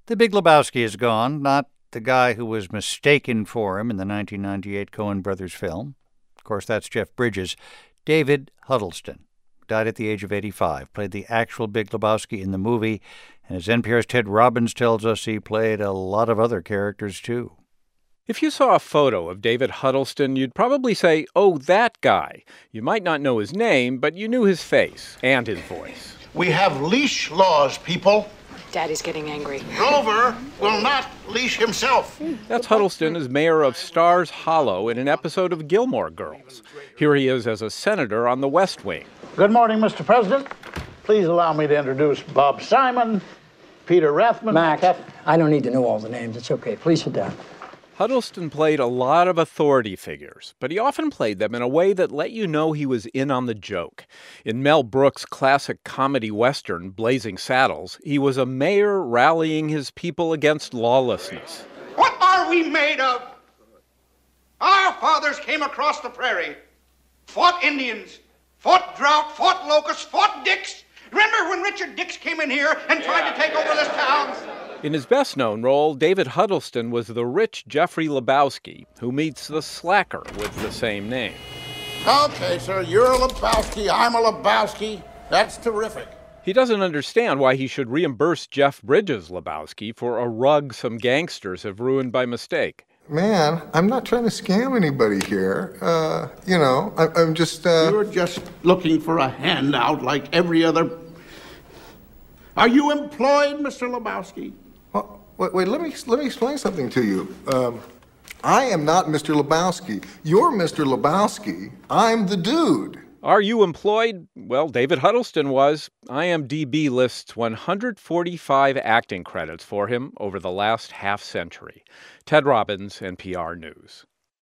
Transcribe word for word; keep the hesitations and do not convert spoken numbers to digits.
The Big Lebowski is gone, not the guy who was mistaken for him in the nineteen ninety-eight Coen Brothers film. Of course, that's Jeff Bridges. David Huddleston died at the age of eighty-five, played the actual Big Lebowski in the movie, and as N P R's Ted Robbins tells us, he played a lot of other characters, too. If you saw a photo of David Huddleston, you'd probably say, oh, that guy. You might not know his name, but you knew his face and his voice. We have leash laws, people. Daddy's getting angry. Grover will not leash himself. That's Huddleston as mayor of Stars Hollow in an episode of Gilmore Girls. Here he is as a senator on the West Wing. Good morning, Mister President. Please allow me to introduce Bob Simon, Peter Rathman. Max, Kath- I don't need to know all the names. It's okay. Please sit down. Huddleston played a lot of authority figures, but he often played them in a way that let you know he was in on the joke. In Mel Brooks' classic comedy western, Blazing Saddles, he was a mayor rallying his people against lawlessness. What are we made of? Our fathers came across the prairie, fought Indians, fought drought, fought locusts, fought Dix. Remember when Richard Dix came in here and tried to take over this town? In his best-known role, David Huddleston was the rich Jeffrey Lebowski, who meets the slacker with the same name. Okay, sir, you're a Lebowski, I'm a Lebowski. That's terrific. He doesn't understand why he should reimburse Jeff Bridges' Lebowski for a rug some gangsters have ruined by mistake. Man, I'm not trying to scam anybody here. Uh, you know, I, I'm just, uh... You're just looking for a handout like every other... Are you employed, Mister Lebowski? Well, wait, wait, let me, let me explain something to you. Um, I am not Mister Lebowski. You're Mister Lebowski. I'm the dude. Are you employed? Well, David Huddleston was. I M D B lists one hundred forty-five acting credits for him over the last half century. Ted Robbins, N P R News.